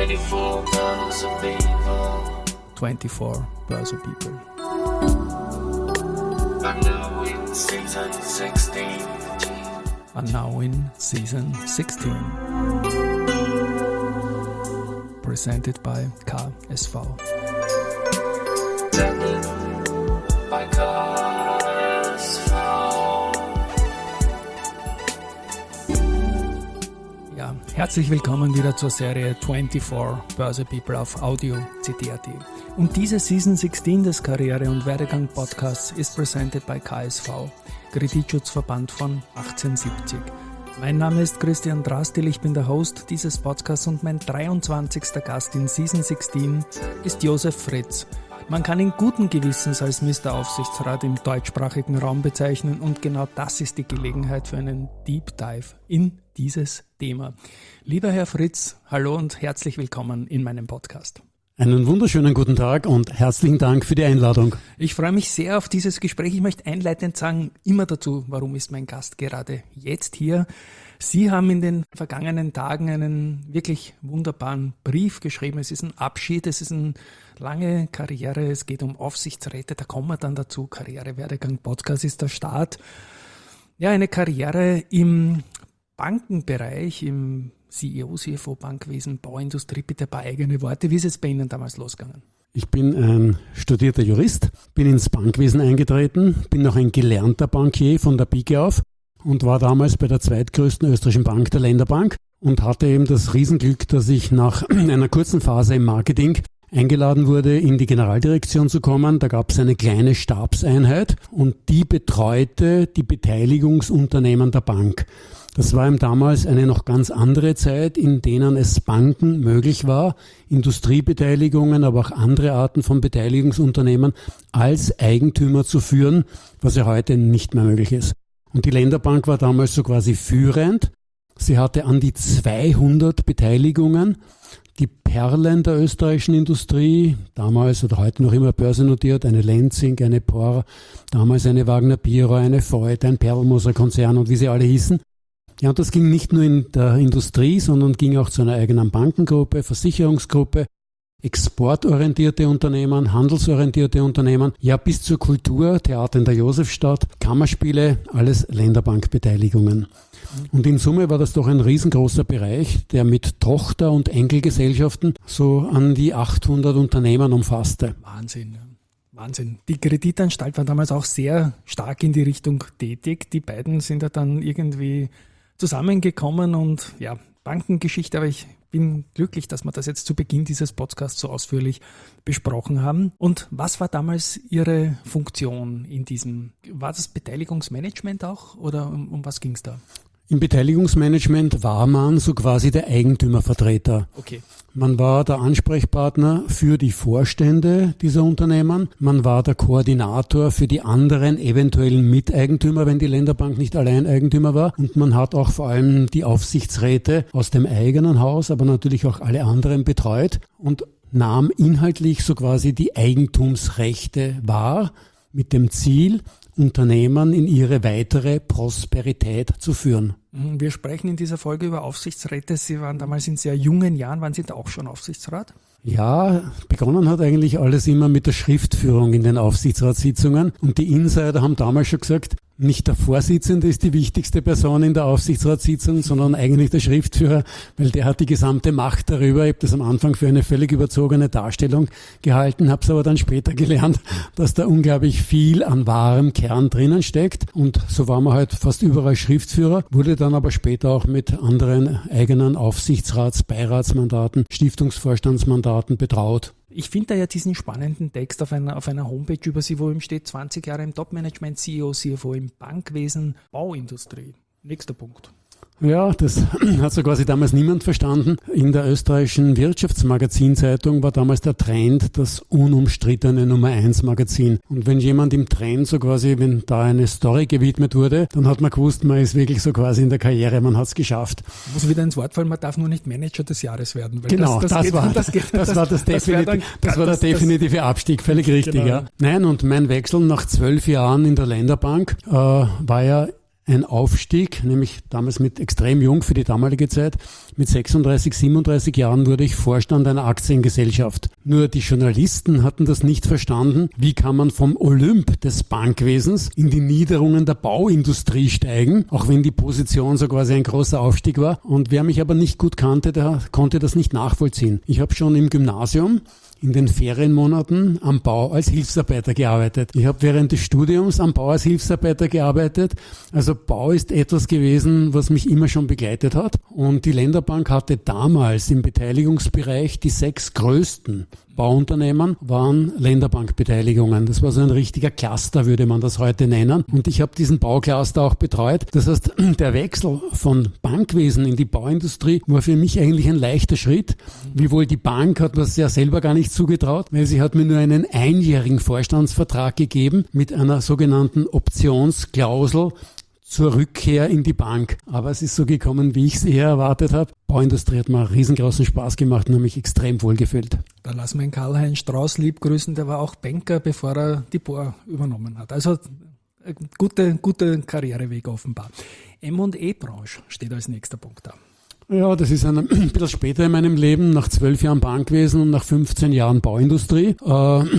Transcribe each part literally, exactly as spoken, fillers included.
twenty-four Börse People. twenty-four Börse People. And now in season sixteen. And now in season sixteen. Presented by K S V. Presented by K S V. Ja, herzlich willkommen wieder zur Serie twenty-four Börse People auf Audio C T A T. Und diese Season sixteen des Karriere- und Werdegang-Podcasts ist presented by K S V, Kreditschutzverband von achtzehnhundertsiebzig. Mein Name ist Christian Drastil, ich bin der Host dieses Podcasts und mein dreiundzwanzigster Gast in Season sixteen ist Josef Fritz. Man kann ihn guten Gewissens als Mister Aufsichtsrat im deutschsprachigen Raum bezeichnen und genau das ist die Gelegenheit für einen Deep Dive in dieses Thema. Lieber Herr Fritz, hallo und herzlich willkommen in meinem Podcast. Einen wunderschönen guten Tag und herzlichen Dank für die Einladung. Ich freue mich sehr auf dieses Gespräch. Ich möchte einleitend sagen, immer dazu, warum ist mein Gast gerade jetzt hier. Sie haben in den vergangenen Tagen einen wirklich wunderbaren Brief geschrieben. Es ist ein Abschied, es ist eine lange Karriere, es geht um Aufsichtsräte, da kommen wir dann dazu. Karriere-Werdegang-Podcast ist der Start. Ja, eine Karriere im Bankenbereich, im C E O, C F O, Bankwesen, Bauindustrie, bitte ein paar eigene Worte. Wie ist es bei Ihnen damals losgegangen? Ich bin ein studierter Jurist, bin ins Bankwesen eingetreten, bin noch ein gelernter Bankier von der Pike auf und war damals bei der zweitgrößten österreichischen Bank, der Länderbank, und hatte eben das Riesenglück, dass ich nach einer kurzen Phase im Marketing eingeladen wurde, in die Generaldirektion zu kommen. Da gab es eine kleine Stabseinheit und die betreute die Beteiligungsunternehmen der Bank. Das war eben damals eine noch ganz andere Zeit, in denen es Banken möglich war, Industriebeteiligungen, aber auch andere Arten von Beteiligungsunternehmen als Eigentümer zu führen, was ja heute nicht mehr möglich ist. Und die Länderbank war damals so quasi führend. Sie hatte an die zweihundert Beteiligungen. Die Perlen der österreichischen Industrie, damals oder heute noch immer börsennotiert, eine Lenzing, eine Por, damals eine Wagner Biro, eine Voith, ein Perlmoser Konzern und wie sie alle hießen. Ja, und das ging nicht nur in der Industrie, sondern ging auch zu einer eigenen Bankengruppe, Versicherungsgruppe, exportorientierte Unternehmen, handelsorientierte Unternehmen, ja bis zur Kultur, Theater in der Josefstadt, Kammerspiele, alles Länderbankbeteiligungen. Und in Summe war das doch ein riesengroßer Bereich, der mit Tochter- und Enkelgesellschaften so an die achthundert Unternehmen umfasste. Wahnsinn, Wahnsinn. Die Kreditanstalt war damals auch sehr stark in die Richtung tätig. Die beiden sind ja dann irgendwie zusammengekommen und ja, Bankengeschichte, aber ich bin glücklich, dass wir das jetzt zu Beginn dieses Podcasts so ausführlich besprochen haben. Und was war damals Ihre Funktion in diesem, war das Beteiligungsmanagement auch oder um, um was ging es da? Im Beteiligungsmanagement war man so quasi der Eigentümervertreter. Okay. Man war der Ansprechpartner für die Vorstände dieser Unternehmen. Man war der Koordinator für die anderen eventuellen Miteigentümer, wenn die Länderbank nicht allein Eigentümer war. Und man hat auch vor allem die Aufsichtsräte aus dem eigenen Haus, aber natürlich auch alle anderen betreut und nahm inhaltlich so quasi die Eigentumsrechte wahr mit dem Ziel, Unternehmen in ihre weitere Prosperität zu führen. Wir sprechen in dieser Folge über Aufsichtsräte. Sie waren damals in sehr jungen Jahren, waren Sie da auch schon Aufsichtsrat? Ja, begonnen hat eigentlich alles immer mit der Schriftführung in den Aufsichtsratssitzungen. Und die Insider haben damals schon gesagt, nicht der Vorsitzende ist die wichtigste Person in der Aufsichtsratssitzung, sondern eigentlich der Schriftführer, weil der hat die gesamte Macht darüber. Ich habe das am Anfang für eine völlig überzogene Darstellung gehalten, habe es aber dann später gelernt, dass da unglaublich viel an wahrem Kern drinnen steckt. Und so war man halt fast überall Schriftführer, wurde dann aber später auch mit anderen eigenen Aufsichtsrats-, Beiratsmandaten, Stiftungsvorstandsmandaten betraut. Ich finde da ja diesen spannenden Text auf einer, auf einer Homepage über Sie, wo ihm steht, zwanzig Jahre im Top-Management, C E O, C F O im Bankwesen, Bauindustrie. Nächster Punkt. Ja, das hat so quasi damals niemand verstanden. In der österreichischen Wirtschaftsmagazinzeitung war damals der Trend das unumstrittene Nummer eins Magazin. Und wenn jemand im Trend so quasi, wenn da eine Story gewidmet wurde, dann hat man gewusst, man ist wirklich so quasi in der Karriere, man hat es geschafft. Ich muss wieder ins Wort fallen, man darf nur nicht Manager des Jahres werden. Weil genau, das, das, das, geht, war, das, geht, das, das war das, das, definitiv, dann, das war der das, definitive das, Abstieg, völlig richtig. Genau. Ja. Nein, und mein Wechsel nach zwölf Jahren in der Länderbank äh, war ja ein Aufstieg, nämlich damals mit extrem jung für die damalige Zeit. Mit sechsunddreißig, siebenunddreißig Jahren wurde ich Vorstand einer Aktiengesellschaft. Nur die Journalisten hatten das nicht verstanden. Wie kann man vom Olymp des Bankwesens in die Niederungen der Bauindustrie steigen, auch wenn die Position so quasi ein großer Aufstieg war. Und wer mich aber nicht gut kannte, der konnte das nicht nachvollziehen. Ich habe schon im Gymnasium in den Ferienmonaten am Bau als Hilfsarbeiter gearbeitet. Ich habe während des Studiums am Bau als Hilfsarbeiter gearbeitet. Also Bau ist etwas gewesen, was mich immer schon begleitet hat. Und die Länderbank hatte damals im Beteiligungsbereich die sechs größten Bauunternehmen waren Länderbankbeteiligungen. Das war so ein richtiger Cluster, würde man das heute nennen. Und ich habe diesen Baucluster auch betreut. Das heißt, der Wechsel von Bankwesen in die Bauindustrie war für mich eigentlich ein leichter Schritt. Wiewohl die Bank hat das ja selber gar nicht zugetraut, weil sie hat mir nur einen einjährigen Vorstandsvertrag gegeben mit einer sogenannten Optionsklausel zur Rückkehr in die Bank. Aber es ist so gekommen, wie ich es eher erwartet habe. Bauindustrie hat mir riesengroßen Spaß gemacht und habe mich extrem wohl gefühlt. Da lassen wir den Karl-Heinz Strauß lieb grüßen, der war auch Banker, bevor er die Bohr übernommen hat. Also ein guter, guter Karriereweg offenbar. M und E-Branche steht als nächster Punkt da. Ja, das ist ein, ein bisschen später in meinem Leben, nach zwölf Jahren Bankwesen und nach fünfzehn Jahren Bauindustrie, äh,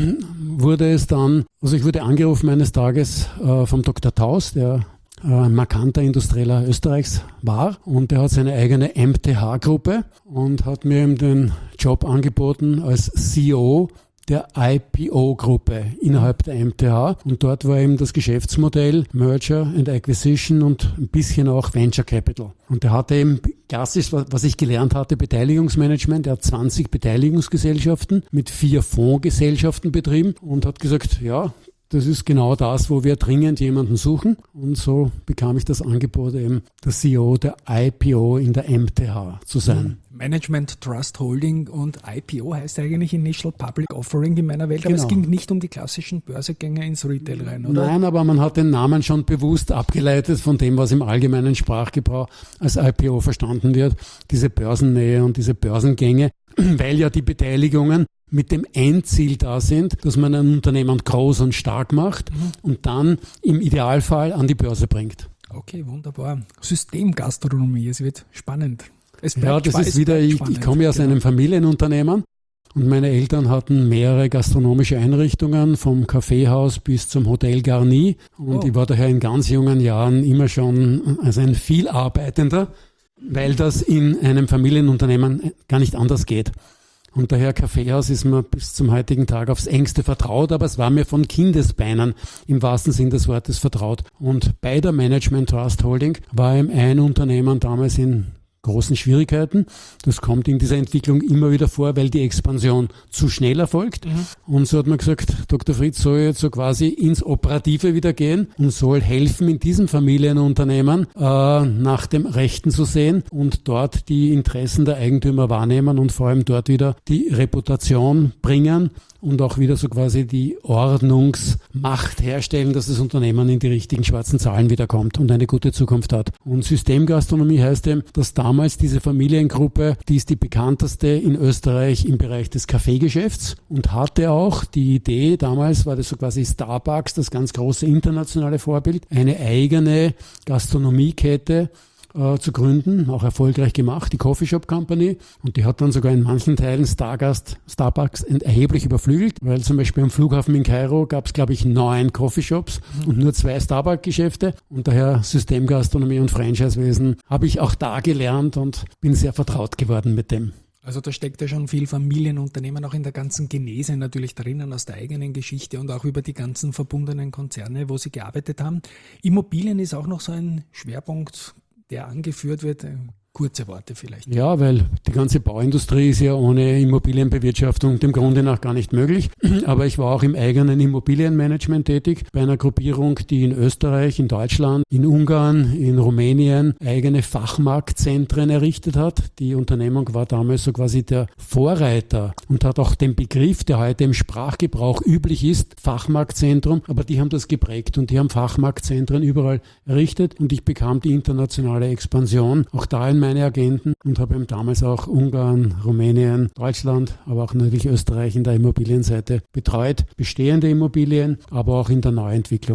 wurde es dann, also ich wurde angerufen eines Tages äh, vom Doktor Taus, der ein markanter Industrieller Österreichs war, und der hat seine eigene M T H-Gruppe und hat mir eben den Job angeboten als C E O der I P O-Gruppe innerhalb der M T H, und dort war eben das Geschäftsmodell Merger and Acquisition und ein bisschen auch Venture Capital. Und der hatte eben klassisch, was ich gelernt hatte, Beteiligungsmanagement. Er hat zwanzig Beteiligungsgesellschaften mit vier Fondsgesellschaften betrieben und hat gesagt, ja, das ist genau das, wo wir dringend jemanden suchen. Und so bekam ich das Angebot, eben der C E O der I P O in der M T H zu sein. Management Trust Holding und I P O heißt eigentlich Initial Public Offering in meiner Welt. Aber Genau. es ging nicht um die klassischen Börsegänge ins Retail rein, oder? Nein, aber man hat den Namen schon bewusst abgeleitet von dem, was im allgemeinen Sprachgebrauch als I P O verstanden wird. Diese Börsennähe und diese Börsengänge, weil ja die Beteiligungen mit dem Endziel da sind, dass man ein Unternehmen groß und stark macht mhm. und dann im Idealfall an die Börse bringt. Okay, wunderbar. Systemgastronomie, es wird spannend. Es ja, das spa- ist wieder, ich, ich komme ja aus genau. einem Familienunternehmen und meine Eltern hatten mehrere gastronomische Einrichtungen, vom Kaffeehaus bis zum Hotel Garni, und Oh. ich war daher in ganz jungen Jahren immer schon als ein Vielarbeitender, weil das in einem Familienunternehmen gar nicht anders geht. Und daher Kaffeehaus ist mir bis zum heutigen Tag aufs Engste vertraut, aber es war mir von Kindesbeinen im wahrsten Sinn des Wortes vertraut. Und bei der Management Trust Holding war eben ein Unternehmen damals in großen Schwierigkeiten. Das kommt in dieser Entwicklung immer wieder vor, weil die Expansion zu schnell erfolgt. Mhm. Und so hat man gesagt, Doktor Fritz soll jetzt so quasi ins Operative wieder gehen und soll helfen, in diesem Familienunternehmen äh, nach dem Rechten zu sehen und dort die Interessen der Eigentümer wahrnehmen und vor allem dort wieder die Reputation bringen und auch wieder so quasi die Ordnungsmacht herstellen, dass das Unternehmen in die richtigen schwarzen Zahlen wiederkommt und eine gute Zukunft hat. Und Systemgastronomie heißt eben, dass damals diese Familiengruppe, die ist die bekannteste in Österreich im Bereich des Kaffeegeschäfts und hatte auch die Idee, damals war das so quasi Starbucks, das ganz große internationale Vorbild, eine eigene Gastronomiekette Äh, zu gründen, auch erfolgreich gemacht, die Coffee Shop Company, und die hat dann sogar in manchen Teilen Stargast, Starbucks erheblich überflügelt, weil zum Beispiel am Flughafen in Kairo gab es, glaube ich, neun Coffee Shops mhm. und nur zwei Starbucks-Geschäfte, und daher Systemgastronomie und Franchisewesen habe ich auch da gelernt und bin sehr vertraut geworden mit dem. Also da steckt ja schon viel Familienunternehmen auch in der ganzen Genese natürlich drinnen, aus der eigenen Geschichte und auch über die ganzen verbundenen Konzerne, wo Sie gearbeitet haben. Immobilien ist auch noch so ein Schwerpunkt, der angeführt wird. Kurze Worte vielleicht. Ja, weil die ganze Bauindustrie ist ja ohne Immobilienbewirtschaftung dem Grunde nach gar nicht möglich. Aber ich war auch im eigenen Immobilienmanagement tätig, bei einer Gruppierung, die in Österreich, in Deutschland, in Ungarn, in Rumänien eigene Fachmarktzentren errichtet hat. Die Unternehmung war damals so quasi der Vorreiter und hat auch den Begriff, der heute im Sprachgebrauch üblich ist, Fachmarktzentrum, aber die haben das geprägt und die haben Fachmarktzentren überall errichtet, und ich bekam die internationale Expansion auch da in meine Agenten und habe eben damals auch Ungarn, Rumänien, Deutschland, aber auch natürlich Österreich in der Immobilienseite betreut. Bestehende Immobilien, aber auch in der Neuentwicklung.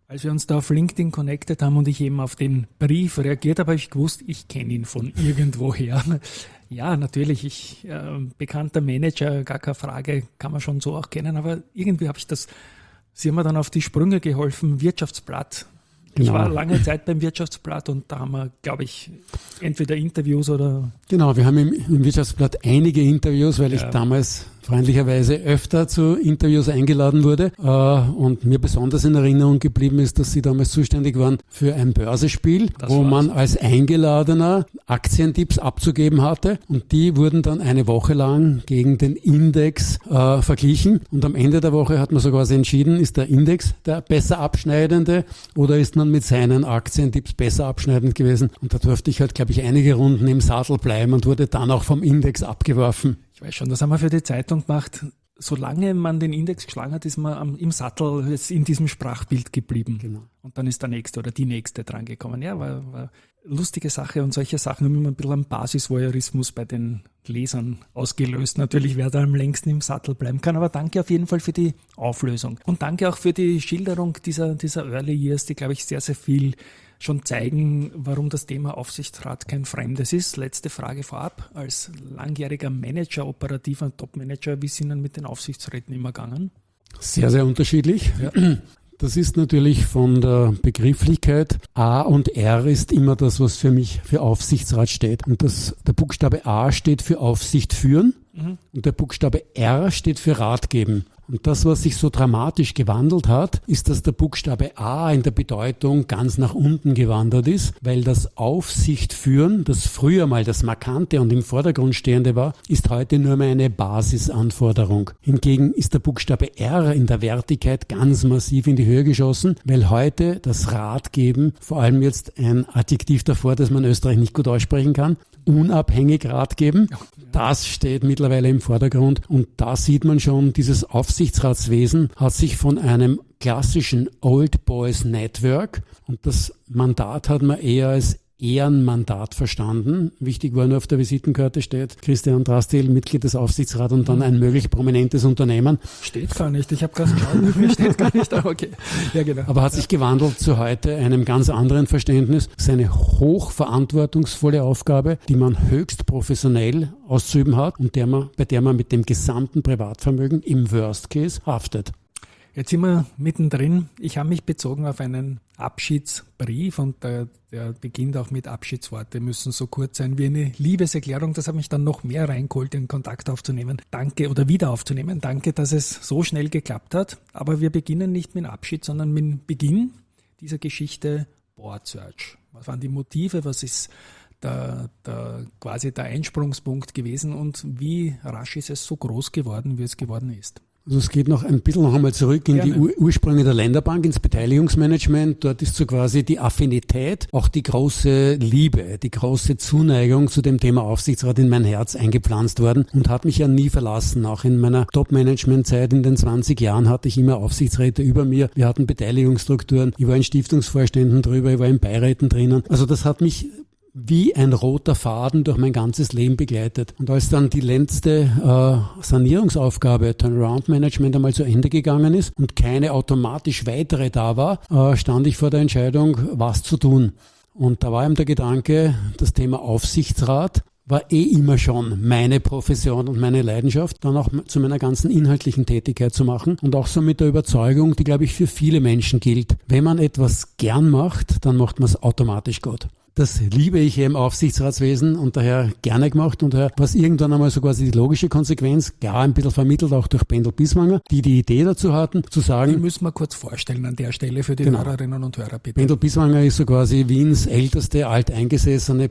Als wir uns da auf LinkedIn connected haben und ich eben auf den Brief reagiert habe, habe ich gewusst, ich kenne ihn von irgendwoher. Ja, natürlich, ich äh, bekannter Manager, gar keine Frage, kann man schon so auch kennen, aber irgendwie habe ich das, Sie haben mir dann auf die Sprünge geholfen, Wirtschaftsblatt. Ich Genau. war lange Zeit beim Wirtschaftsblatt und da haben wir, glaube ich, entweder Interviews oder... Genau, wir haben im, im Wirtschaftsblatt einige Interviews, weil Ja. ich damals freundlicherweise öfter zu Interviews eingeladen wurde. Äh, und mir besonders in Erinnerung geblieben ist, dass Sie damals zuständig waren für ein Börsespiel, Das wo war's. man als Eingeladener Aktientipps abzugeben hatte. Und die wurden dann eine Woche lang gegen den Index äh, verglichen. Und am Ende der Woche hat man so quasi entschieden, ist der Index der besser abschneidende oder ist man mit seinen Aktientipps besser abschneidend gewesen. Und da durfte ich halt, glaube ich, einige Runden im Sattel bleiben und wurde dann auch vom Index abgeworfen. Ich weiß schon, das haben wir für die Zeitung gemacht. Solange man den Index geschlagen hat, ist man am, im Sattel jetzt in diesem Sprachbild geblieben. Genau. Und dann ist der Nächste oder die Nächste drangekommen. Ja, war, war lustige Sache und solche Sachen haben immer ein bisschen einen Basisvoyeurismus bei den Lesern ausgelöst. Natürlich, wer da am längsten im Sattel bleiben kann. Aber danke auf jeden Fall für die Auflösung. Und danke auch für die Schilderung dieser, dieser Early Years, die, glaube ich, sehr, sehr viel schon zeigen, warum das Thema Aufsichtsrat kein Fremdes ist. Letzte Frage vorab. Als langjähriger Manager, operativer Topmanager, wie sind Ihnen mit den Aufsichtsräten immer gegangen? Sehr, sehr unterschiedlich. Ja. Das ist natürlich von der Begrifflichkeit. A und R ist immer das, was für mich für Aufsichtsrat steht. Und das, der Buchstabe A steht für Aufsicht führen Mhm. und der Buchstabe R steht für Rat geben. Und das, was sich so dramatisch gewandelt hat, ist, dass der Buchstabe A in der Bedeutung ganz nach unten gewandert ist, weil das Aufsicht führen, das früher mal das Markante und im Vordergrund stehende war, ist heute nur mehr eine Basisanforderung. Hingegen ist der Buchstabe R in der Wertigkeit ganz massiv in die Höhe geschossen, weil heute das Ratgeben, vor allem jetzt ein Adjektiv davor, das man in Österreich nicht gut aussprechen kann, unabhängig Rat geben, das steht mittlerweile im Vordergrund und da sieht man schon, dieses Aufsichtsratswesen hat sich von einem klassischen Old Boys Network und das Mandat hat man eher als Ehrenmandat verstanden. Wichtig war nur auf der Visitenkarte steht Christian Drastil, Mitglied des Aufsichtsrats und dann ein möglich prominentes Unternehmen. Steht gar nicht. Ich habe gerade geschaut, mir steht gar nicht. Aber okay. Ja, genau. Aber hat sich gewandelt zu heute einem ganz anderen Verständnis. Es ist eine hochverantwortungsvolle Aufgabe, die man höchst professionell auszuüben hat und der man, bei der man mit dem gesamten Privatvermögen im Worst Case haftet. Jetzt sind wir mittendrin. Ich habe mich bezogen auf einen Abschiedsbrief und der, der beginnt auch mit Abschiedsworte, müssen so kurz sein wie eine Liebeserklärung. Das hat mich dann noch mehr reingeholt, den Kontakt aufzunehmen. Danke oder wieder aufzunehmen. Danke, dass es so schnell geklappt hat. Aber wir beginnen nicht mit dem Abschied, sondern mit dem Beginn dieser Geschichte Board Search. Was waren die Motive? Was ist der, der, quasi der Einsprungspunkt gewesen und wie rasch ist es so groß geworden, wie es geworden ist? Also es geht noch ein bisschen noch einmal zurück in Gerne. die Ur Ursprünge der Länderbank, ins Beteiligungsmanagement. Dort ist so quasi die Affinität, auch die große Liebe, die große Zuneigung zu dem Thema Aufsichtsrat in mein Herz eingepflanzt worden und hat mich ja nie verlassen. Auch in meiner Top-Management-Zeit in den zwanzig Jahren hatte ich immer Aufsichtsräte über mir. Wir hatten Beteiligungsstrukturen. Ich war in Stiftungsvorständen drüber, ich war in Beiräten drinnen. Also das hat mich wie ein roter Faden durch mein ganzes Leben begleitet. Und als dann die letzte äh, Sanierungsaufgabe, Turnaround-Management, einmal zu Ende gegangen ist und keine automatisch weitere da war, äh, stand ich vor der Entscheidung, was zu tun. Und da war eben der Gedanke, das Thema Aufsichtsrat war eh immer schon meine Profession und meine Leidenschaft, dann auch zu meiner ganzen inhaltlichen Tätigkeit zu machen und auch so mit der Überzeugung, die, glaube ich, für viele Menschen gilt. Wenn man etwas gern macht, dann macht man es automatisch gut. Das liebe ich im Aufsichtsratswesen und daher gerne gemacht und daher war es irgendwann einmal so quasi die logische Konsequenz, klar ein bisschen vermittelt auch durch Bendel Biswanger, die die Idee dazu hatten, zu Die sagen, müssen wir kurz vorstellen an der Stelle für die Genau. Hörerinnen und Hörer, bitte. Bendel Biswanger ist so quasi Wiens älteste, alteingesessene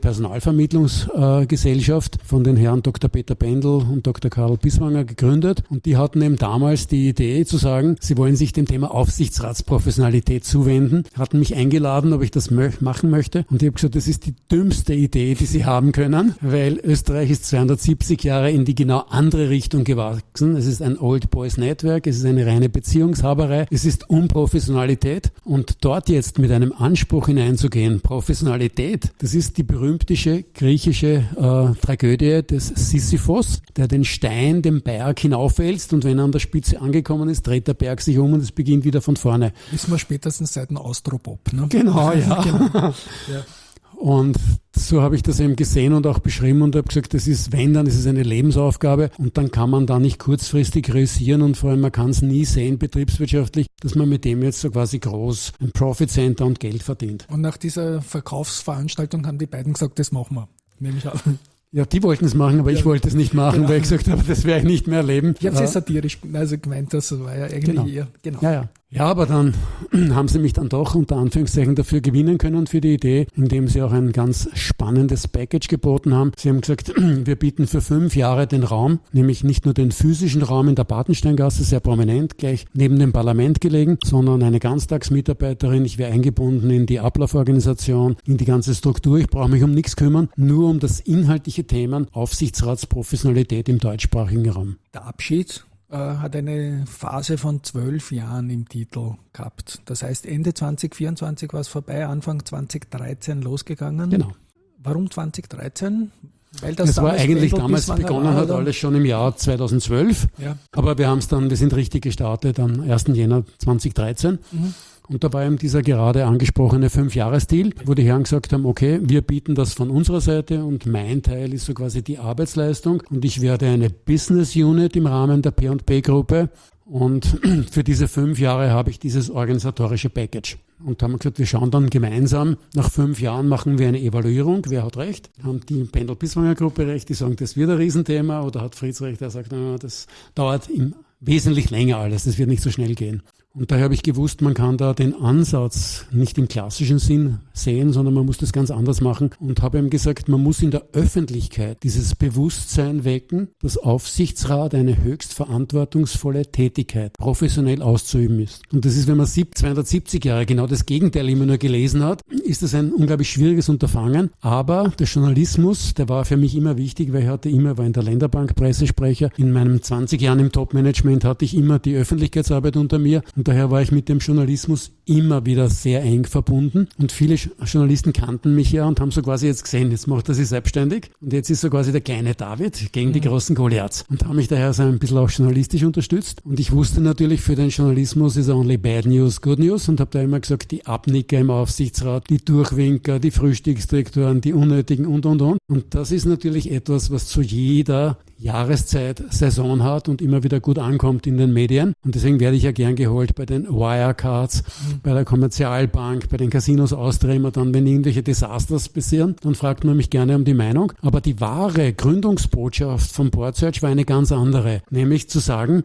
Personalvermittlungsgesellschaft von den Herren Doktor Peter Bendel und Doktor Karl Biswanger gegründet und die hatten eben damals die Idee zu sagen, sie wollen sich dem Thema Aufsichtsratsprofessionalität zuwenden, hatten mich eingeladen, ob ich das mö- machen möchte und ich habe gesagt, das ist die dümmste Idee, die sie haben können, weil Österreich ist zweihundertsiebzig Jahre in die genau andere Richtung gewachsen. Es ist ein Old Boys Network, es ist eine reine Beziehungshaberei, es ist Unprofessionalität und dort jetzt mit einem Anspruch hineinzugehen, Professionalität, das ist die berühmte griechische äh, Tragödie des Sisyphos, der den Stein den Berg hinaufwälzt und wenn er an der Spitze angekommen ist, dreht der Berg sich um und es beginnt wieder von vorne. Wissen wir spätestens seit dem Austropop, ne? Genau, ja. Genau. Ja. Und so habe ich das eben gesehen und auch beschrieben und habe gesagt, das ist, wenn, dann ist es eine Lebensaufgabe und dann kann man da nicht kurzfristig realisieren und vor allem man kann es nie sehen, betriebswirtschaftlich, dass man mit dem jetzt so quasi groß ein Profit Center und Geld verdient. Und nach dieser Verkaufsveranstaltung haben die beiden gesagt, das machen wir, nehme ich an. Ja, die wollten es machen, aber ja, ich wollte es nicht machen, genau. weil ich gesagt habe, das werde ich nicht mehr erleben. Ich habe es ja. ja satirisch also gemeint, das war ja eigentlich genau. eher, genau. Ja, ja. Ja, aber dann haben sie mich dann doch unter Anführungszeichen dafür gewinnen können für die Idee, indem sie auch ein ganz spannendes Package geboten haben. Sie haben gesagt, wir bieten für fünf Jahre den Raum, nämlich nicht nur den physischen Raum in der Bartensteingasse, sehr prominent, gleich neben dem Parlament gelegen, sondern eine Ganztagsmitarbeiterin. Ich wäre eingebunden in die Ablauforganisation, in die ganze Struktur. Ich brauche mich um nichts kümmern, nur um das inhaltliche Thema Aufsichtsratsprofessionalität im deutschsprachigen Raum. Der Abschied hat eine Phase von zwölf Jahren im Titel gehabt. Das heißt, Ende zwanzig vierundzwanzig war es vorbei, Anfang zwanzig dreizehn losgegangen. Genau. Warum zwanzig dreizehn? Weil das, das war eigentlich Pendel damals begonnen hat, alles schon im Jahr zweitausendzwölf. Ja. Aber wir haben es dann, wir sind richtig gestartet am ersten Jänner zwanzig dreizehn. Mhm. Und da war eben dieser gerade angesprochene Fünf-Jahres-Deal, wo die Herren gesagt haben, okay, wir bieten das von unserer Seite und mein Teil ist so quasi die Arbeitsleistung und ich werde eine Business Unit im Rahmen der P und P-Gruppe und für diese fünf Jahre habe ich dieses organisatorische Package. Und da haben wir gesagt, wir schauen dann gemeinsam, nach fünf Jahren machen wir eine Evaluierung, wer hat recht? Haben die Pendel-Biswanger-Gruppe recht, die sagen, das wird ein Riesenthema, oder hat Fritz recht, der sagt, na, das dauert im wesentlich länger alles, das wird nicht so schnell gehen. Und daher habe ich gewusst, man kann da den Ansatz nicht im klassischen Sinn sehen, sondern man muss das ganz anders machen und habe ihm gesagt, man muss in der Öffentlichkeit dieses Bewusstsein wecken, dass Aufsichtsrat eine höchst verantwortungsvolle Tätigkeit professionell auszuüben ist. Und das ist, wenn man zweihundertsiebzig Jahre genau das Gegenteil immer nur gelesen hat, ist das ein unglaublich schwieriges Unterfangen. Aber der Journalismus, der war für mich immer wichtig, weil ich hatte immer, war in der Länderbank Pressesprecher. In meinen zwanzig Jahren im Top-Management hatte ich immer die Öffentlichkeitsarbeit unter mir. Und daher war ich mit dem Journalismus immer wieder sehr eng verbunden. Und viele Journalisten kannten mich ja und haben so quasi jetzt gesehen, jetzt macht er sich selbstständig. Und jetzt ist so quasi der kleine David gegen die großen Goliaths. Und haben mich daher so ein bisschen auch journalistisch unterstützt. Und ich wusste natürlich, für den Journalismus ist only bad news, good news. Und habe da immer gesagt, die Abnicker im Aufsichtsrat, die Durchwinker, die Frühstücksdirektoren, die Unnötigen und, und, und. Und das ist natürlich etwas, was zu jeder Jahreszeit Saison hat und immer wieder gut ankommt in den Medien. Und deswegen werde ich ja gern geholt bei den Wirecards, mhm. bei der Kommerzialbank, bei den Casinos Austria immer dann, wenn irgendwelche Desasters passieren, dann fragt man mich gerne um die Meinung. Aber die wahre Gründungsbotschaft von Board Search war eine ganz andere, nämlich zu sagen,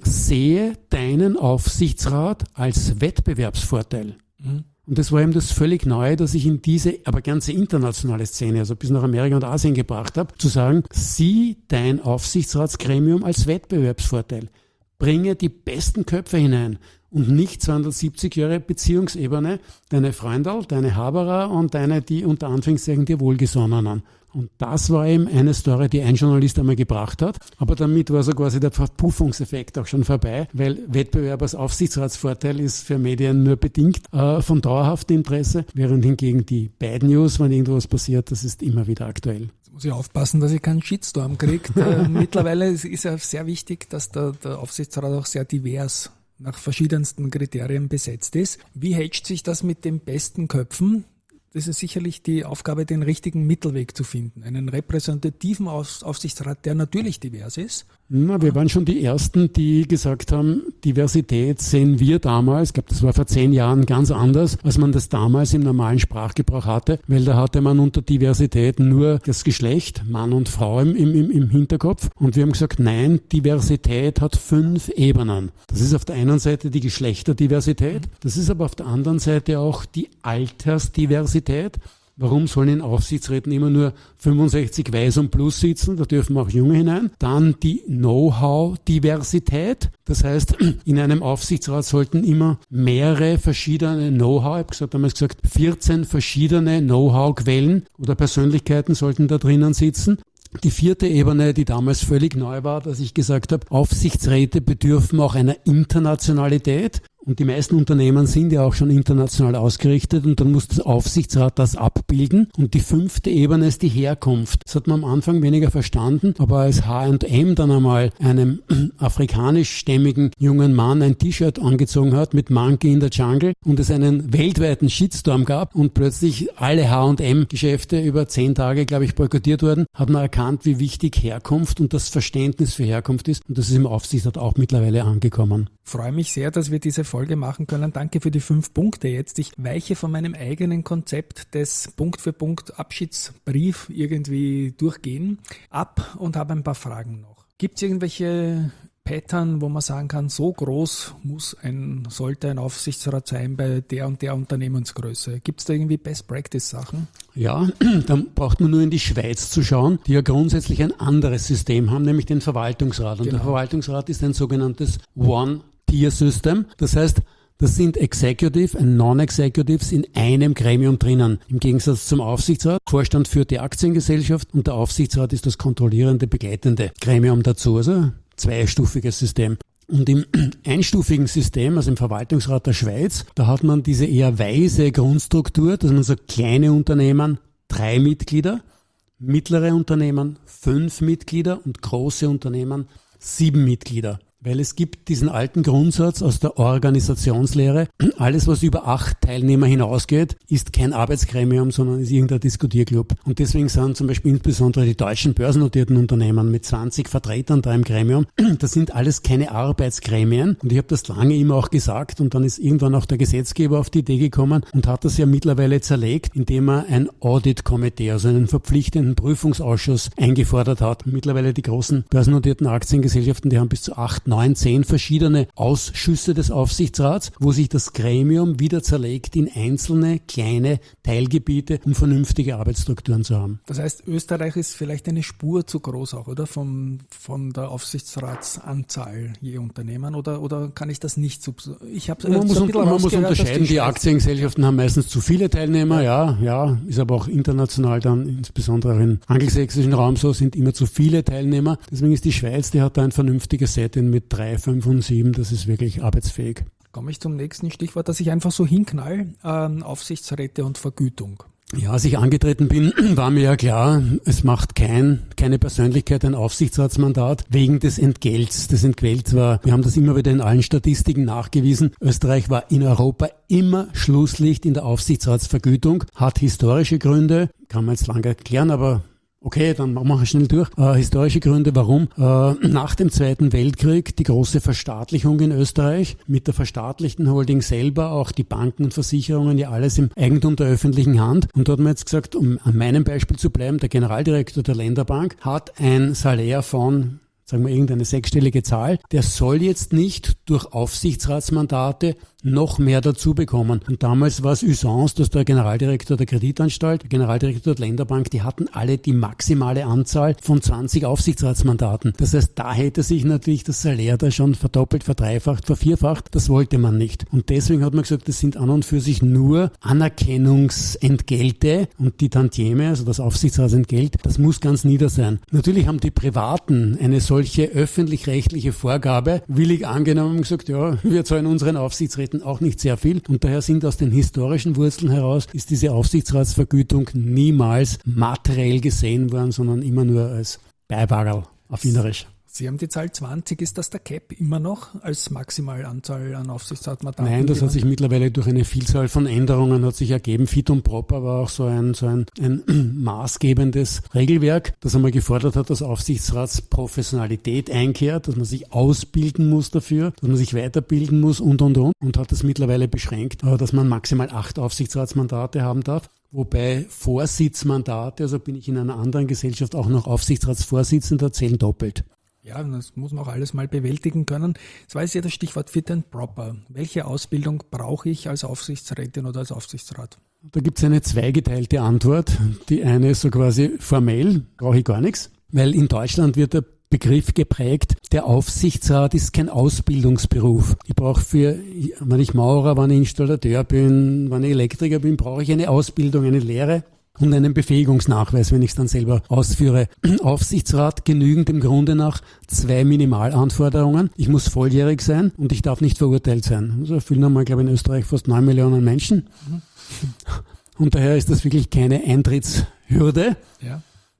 sehe deinen Aufsichtsrat als Wettbewerbsvorteil. Mhm. Und das war eben das völlig Neue, dass ich in diese, aber ganze internationale Szene, also bis nach Amerika und Asien gebracht habe, zu sagen, sieh dein Aufsichtsratsgremium als Wettbewerbsvorteil. Bringe die besten Köpfe hinein und nicht zweihundertsiebzig Jahre Beziehungsebene, deine Freundal, deine Haberer und deine, die unter Anführungszeichen dir Wohlgesonnenen. Und das war eben eine Story, die ein Journalist einmal gebracht hat. Aber damit war so quasi der Verpuffungseffekt auch schon vorbei, weil Wettbewerb als Aufsichtsratsvorteil ist für Medien nur bedingt äh, von dauerhaftem Interesse, während hingegen die Bad News, wenn irgendwas passiert, das ist immer wieder aktuell. Jetzt muss ich aufpassen, dass ich keinen Shitstorm kriege. äh, mittlerweile ist es ja sehr wichtig, dass der, der Aufsichtsrat auch sehr divers nach verschiedensten Kriterien besetzt ist. Wie hatcht sich das mit den besten Köpfen? Das ist sicherlich die Aufgabe, den richtigen Mittelweg zu finden. Einen repräsentativen Aufsichtsrat, der natürlich divers ist. Na, wir waren schon die Ersten, die gesagt haben, Diversität sehen wir damals, ich glaube, das war vor zehn Jahren ganz anders, als man das damals im normalen Sprachgebrauch hatte, weil da hatte man unter Diversität nur das Geschlecht, Mann und Frau im, im, im Hinterkopf. Und wir haben gesagt, nein, Diversität hat fünf Ebenen. Das ist auf der einen Seite die Geschlechterdiversität, das ist aber auf der anderen Seite auch die Altersdiversität. Warum sollen in Aufsichtsräten immer nur fünfundsechzig Weiß und Plus sitzen? Da dürfen auch Junge hinein. Dann die Know-how-Diversität. Das heißt, in einem Aufsichtsrat sollten immer mehrere verschiedene Know-how, ich habe gesagt, damals gesagt, vierzehn verschiedene Know-how-Quellen oder Persönlichkeiten sollten da drinnen sitzen. Die vierte Ebene, die damals völlig neu war, dass ich gesagt habe, Aufsichtsräte bedürfen auch einer Internationalität. Und die meisten Unternehmen sind ja auch schon international ausgerichtet und dann muss das Aufsichtsrat das abbilden. Und die fünfte Ebene ist die Herkunft. Das hat man am Anfang weniger verstanden, aber als H und M dann einmal einem afrikanischstämmigen jungen Mann ein T-Shirt angezogen hat mit Monkey in the Jungle und es einen weltweiten Shitstorm gab und plötzlich alle H und M-Geschäfte über zehn Tage, glaube ich, boykottiert wurden, hat man erkannt, wie wichtig Herkunft und das Verständnis für Herkunft ist. Und das ist im Aufsichtsrat auch mittlerweile angekommen. Ich freue mich sehr, dass wir diese Folge machen können. Danke für die fünf Punkte jetzt. Ich weiche von meinem eigenen Konzept des Punkt für Punkt Abschiedsbrief irgendwie durchgehen ab und habe ein paar Fragen noch. Gibt es irgendwelche Pattern, wo man sagen kann, so groß muss ein, sollte ein Aufsichtsrat sein bei der und der Unternehmensgröße? Gibt es da irgendwie Best-Practice-Sachen? Ja, dann braucht man nur in die Schweiz zu schauen, die ja grundsätzlich ein anderes System haben, nämlich den Verwaltungsrat. Und genau. Der Verwaltungsrat ist ein sogenanntes One-Tier-System. Das heißt, das sind Executive und Non-Executives in einem Gremium drinnen. Im Gegensatz zum Aufsichtsrat. Vorstand führt die Aktiengesellschaft und der Aufsichtsrat ist das kontrollierende, begleitende Gremium dazu. Also zweistufiges System. Und im einstufigen System, also im Verwaltungsrat der Schweiz, da hat man diese eher weise Grundstruktur, dass man sagt, kleine Unternehmen, drei Mitglieder, mittlere Unternehmen, fünf Mitglieder und große Unternehmen, sieben Mitglieder. Weil es gibt diesen alten Grundsatz aus der Organisationslehre, alles was über acht Teilnehmer hinausgeht, ist kein Arbeitsgremium, sondern ist irgendein Diskutierclub. Und deswegen sind zum Beispiel insbesondere die deutschen börsennotierten Unternehmen mit zwanzig Vertretern da im Gremium, das sind alles keine Arbeitsgremien. Und ich habe das lange immer auch gesagt und dann ist irgendwann auch der Gesetzgeber auf die Idee gekommen und hat das ja mittlerweile zerlegt, indem er ein Audit-Komitee, also einen verpflichtenden Prüfungsausschuss eingefordert hat. Und mittlerweile die großen börsennotierten Aktiengesellschaften, die haben bis zu acht, neun, zehn verschiedene Ausschüsse des Aufsichtsrats, wo sich das Gremium wieder zerlegt in einzelne kleine Teilgebiete, um vernünftige Arbeitsstrukturen zu haben. Das heißt, Österreich ist vielleicht eine Spur zu groß auch, oder? Vom, von der Aufsichtsratsanzahl je Unternehmen, oder, oder kann ich das nicht so... Ich habe man muss, man muss unterscheiden, die, die Aktiengesellschaften haben meistens zu viele Teilnehmer, ja, ja, ist aber auch international dann, insbesondere im angelsächsischen Raum so, sind immer zu viele Teilnehmer. Deswegen ist die Schweiz, die hat da ein vernünftiges Setting mit drei, fünf und sieben, das ist wirklich arbeitsfähig. Komme ich zum nächsten Stichwort, das ich einfach so hinknall, ähm, Aufsichtsräte und Vergütung. Ja, als ich angetreten bin, war mir ja klar, es macht kein, keine Persönlichkeit ein Aufsichtsratsmandat wegen des Entgelts. Das Entgelt war, wir haben das immer wieder in allen Statistiken nachgewiesen, Österreich war in Europa immer Schlusslicht in der Aufsichtsratsvergütung, hat historische Gründe, kann man jetzt lange erklären, aber okay, dann machen wir schnell durch. Äh, historische Gründe, warum? Äh, nach dem Zweiten Weltkrieg die große Verstaatlichung in Österreich, mit der verstaatlichten Holding selber, auch die Banken und Versicherungen, ja alles im Eigentum der öffentlichen Hand. Und da hat man jetzt gesagt, um an meinem Beispiel zu bleiben, der Generaldirektor der Länderbank hat ein Salär von, sagen wir irgendeine sechsstellige Zahl, der soll jetzt nicht durch Aufsichtsratsmandate noch mehr dazu bekommen. Und damals war es Usance, dass der Generaldirektor der Kreditanstalt, der Generaldirektor der Länderbank, die hatten alle die maximale Anzahl von zwanzig Aufsichtsratsmandaten. Das heißt, da hätte sich natürlich das Salär da schon verdoppelt, verdreifacht, vervierfacht. Das wollte man nicht. Und deswegen hat man gesagt, das sind an und für sich nur Anerkennungsentgelte und die Tantieme, also das Aufsichtsratsentgelt, das muss ganz nieder sein. Natürlich haben die Privaten eine solche öffentlich-rechtliche Vorgabe willig angenommen und gesagt, ja, wir zahlen unseren Aufsichtsräten auch nicht sehr viel und daher sind aus den historischen Wurzeln heraus, ist diese Aufsichtsratsvergütung niemals materiell gesehen worden, sondern immer nur als Beiwagerl auf Wienerisch. Sie haben die Zahl zwanzig, ist das der Cap immer noch als Maximalanzahl an Aufsichtsratsmandaten? Nein, das hat sich mittlerweile durch eine Vielzahl von Änderungen hat sich ergeben. Fit und Proper war auch so ein, so ein, ein maßgebendes Regelwerk, das einmal gefordert hat, dass Aufsichtsratsprofessionalität einkehrt, dass man sich ausbilden muss dafür, dass man sich weiterbilden muss und, und, und, und hat das mittlerweile beschränkt, dass man maximal acht Aufsichtsratsmandate haben darf. Wobei Vorsitzmandate, also bin ich in einer anderen Gesellschaft auch noch Aufsichtsratsvorsitzender, zählen doppelt. Ja, das muss man auch alles mal bewältigen können. Jetzt weiß ich ja das Stichwort Fit and Proper. Welche Ausbildung brauche ich als Aufsichtsrätin oder als Aufsichtsrat? Da gibt es eine zweigeteilte Antwort. Die eine ist so quasi formell, brauche ich gar nichts, weil in Deutschland wird der Begriff geprägt, der Aufsichtsrat ist kein Ausbildungsberuf. Ich brauche für, wenn ich Maurer, wenn ich Installateur bin, wenn ich Elektriker bin, brauche ich eine Ausbildung, eine Lehre und einen Befähigungsnachweis, wenn ich es dann selber ausführe. Aufsichtsrat genügend im Grunde nach zwei Minimalanforderungen. Ich muss volljährig sein und ich darf nicht verurteilt sein. Also erfüllen einmal, glaube ich, in Österreich fast neun Millionen Menschen. Und daher ist das wirklich keine Eintrittshürde. Ja.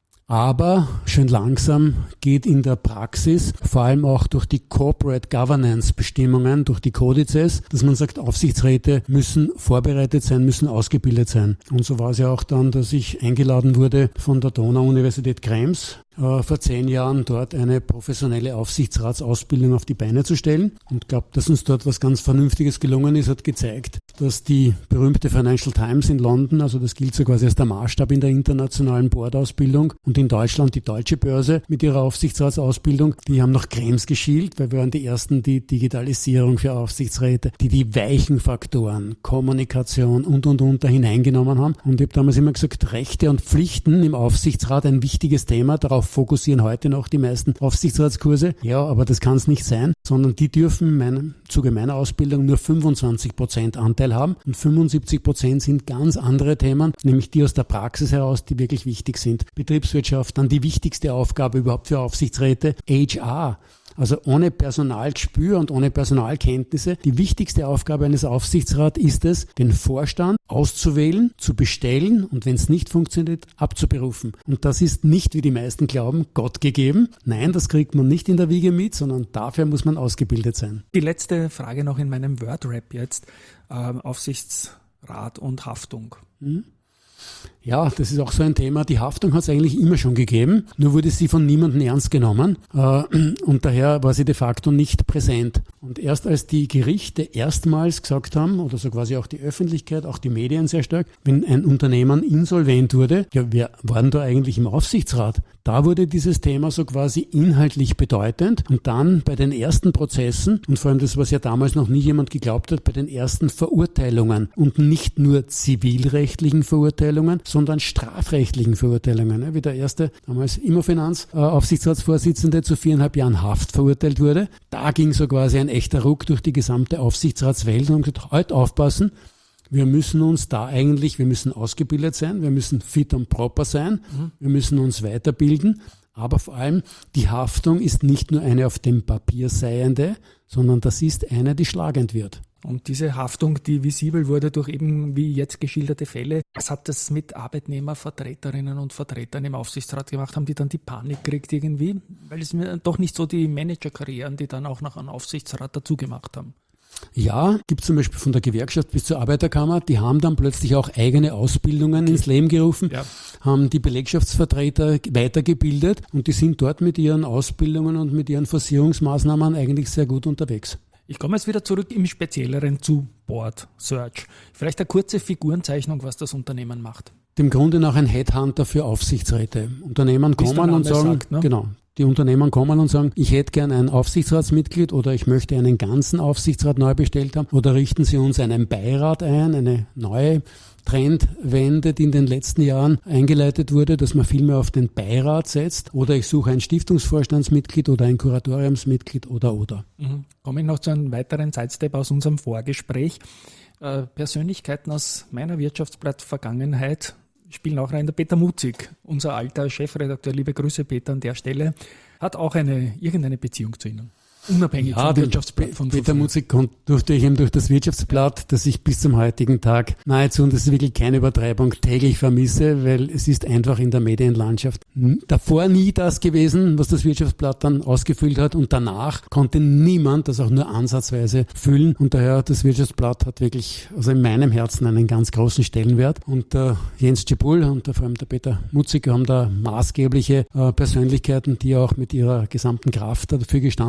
Aber schön langsam geht in der Praxis, vor allem auch durch die Corporate Governance Bestimmungen, durch die Kodizes, dass man sagt, Aufsichtsräte müssen vorbereitet sein, müssen ausgebildet sein. Und so war es ja auch dann, dass ich eingeladen wurde von der Donau-Universität Krems, äh, vor zehn Jahren dort eine professionelle Aufsichtsratsausbildung auf die Beine zu stellen. Und glaube, dass uns dort was ganz Vernünftiges gelungen ist, hat gezeigt, dass die berühmte Financial Times in London, also das gilt so quasi als der Maßstab in der internationalen Boardausbildung, und in Deutschland die Deutsche Börse mit ihrer Aufsichtsratsausbildung, die haben nach Krems geschielt, weil wir waren die ersten, die Digitalisierung für Aufsichtsräte, die die weichen Faktoren, Kommunikation und und und da hineingenommen haben. Und ich habe damals immer gesagt, Rechte und Pflichten im Aufsichtsrat ein wichtiges Thema, darauf fokussieren heute noch die meisten Aufsichtsratskurse. Ja, aber das kann es nicht sein, sondern die dürfen im Zuge meiner Ausbildung nur fünfundzwanzig Prozent Anteil haben und fünfundsiebzig Prozent sind ganz andere Themen, nämlich die aus der Praxis heraus, die wirklich wichtig sind. Betriebswirtschaft, dann die wichtigste Aufgabe überhaupt für Aufsichtsräte, H R. Also ohne Personalgespür und ohne Personalkenntnisse. Die wichtigste Aufgabe eines Aufsichtsrats ist es, den Vorstand auszuwählen, zu bestellen und wenn es nicht funktioniert, abzuberufen. Und das ist nicht, wie die meisten glauben, Gott gegeben. Nein, das kriegt man nicht in der Wiege mit, sondern dafür muss man ausgebildet sein. Die letzte Frage noch in meinem Word-Rap jetzt. Äh, Aufsichtsrat und Haftung. Hm? Ja, das ist auch so ein Thema. Die Haftung hat es eigentlich immer schon gegeben, nur wurde sie von niemandem ernst genommen äh, und daher war sie de facto nicht präsent. Und erst als die Gerichte erstmals gesagt haben, oder so quasi auch die Öffentlichkeit, auch die Medien sehr stark, wenn ein Unternehmen insolvent wurde, ja, wer waren da eigentlich im Aufsichtsrat? Da wurde dieses Thema so quasi inhaltlich bedeutend und dann bei den ersten Prozessen und vor allem das, was ja damals noch nie jemand geglaubt hat, bei den ersten Verurteilungen und nicht nur zivilrechtlichen Verurteilungen, sondern strafrechtlichen Verurteilungen. Wie der erste, damals Immofinanz-Aufsichtsratsvorsitzende zu viereinhalb Jahren Haft verurteilt wurde. Da ging so quasi ein echter Ruck durch die gesamte Aufsichtsratswelt und gesagt, heute aufpassen, wir müssen uns da eigentlich, wir müssen ausgebildet sein, wir müssen fit und proper sein, mhm. wir müssen uns weiterbilden, aber vor allem die Haftung ist nicht nur eine auf dem Papier seiende, sondern das ist eine, die schlagend wird. Und diese Haftung, die visibel wurde durch eben wie jetzt geschilderte Fälle, was hat das mit Arbeitnehmervertreterinnen und Vertretern im Aufsichtsrat gemacht? Haben die dann die Panik gekriegt irgendwie? Weil es mir doch nicht so die Managerkarrieren, die dann auch noch einen Aufsichtsrat dazu gemacht haben. Ja, gibt zum Beispiel von der Gewerkschaft bis zur Arbeiterkammer, die haben dann plötzlich auch eigene Ausbildungen okay. ins Leben gerufen, ja. haben die Belegschaftsvertreter weitergebildet und die sind dort mit ihren Ausbildungen und mit ihren Forcierungsmaßnahmen eigentlich sehr gut unterwegs. Ich komme jetzt wieder zurück im Spezielleren zu Board Search. Vielleicht eine kurze Figurenzeichnung, was das Unternehmen macht. Dem Grunde nach ein Headhunter für Aufsichtsräte. Unternehmen kommen und sagen, sagt, ne? genau, die Unternehmen kommen und sagen, ich hätte gern ein Aufsichtsratsmitglied oder ich möchte einen ganzen Aufsichtsrat neu bestellt haben oder richten Sie uns einen Beirat ein, eine neue Trendwende, die in den letzten Jahren eingeleitet wurde, dass man viel mehr auf den Beirat setzt oder ich suche ein Stiftungsvorstandsmitglied oder ein Kuratoriumsmitglied oder oder. Mhm. Komme ich noch zu einem weiteren Sidestep aus unserem Vorgespräch. Äh, Persönlichkeiten aus meiner Wirtschaftsblatt-Vergangenheit spielen auch rein. Der Peter Mutzig, unser alter Chefredakteur, liebe Grüße Peter an der Stelle, hat auch eine irgendeine Beziehung zu Ihnen. Unabhängig ja, vom Wirtschaftsblatt von Peter Mutzig durfte ich eben durch das Wirtschaftsblatt, das ich bis zum heutigen Tag nahezu, und das ist wirklich keine Übertreibung, täglich vermisse, weil es ist einfach in der Medienlandschaft davor nie das gewesen, was das Wirtschaftsblatt dann ausgefüllt hat und danach konnte niemand das auch nur ansatzweise füllen und daher das Wirtschaftsblatt hat wirklich, also in meinem Herzen einen ganz großen Stellenwert und der Jens Tschibul und der, vor allem der Peter Mutzig haben da maßgebliche äh, Persönlichkeiten, die auch mit ihrer gesamten Kraft dafür gestanden sind.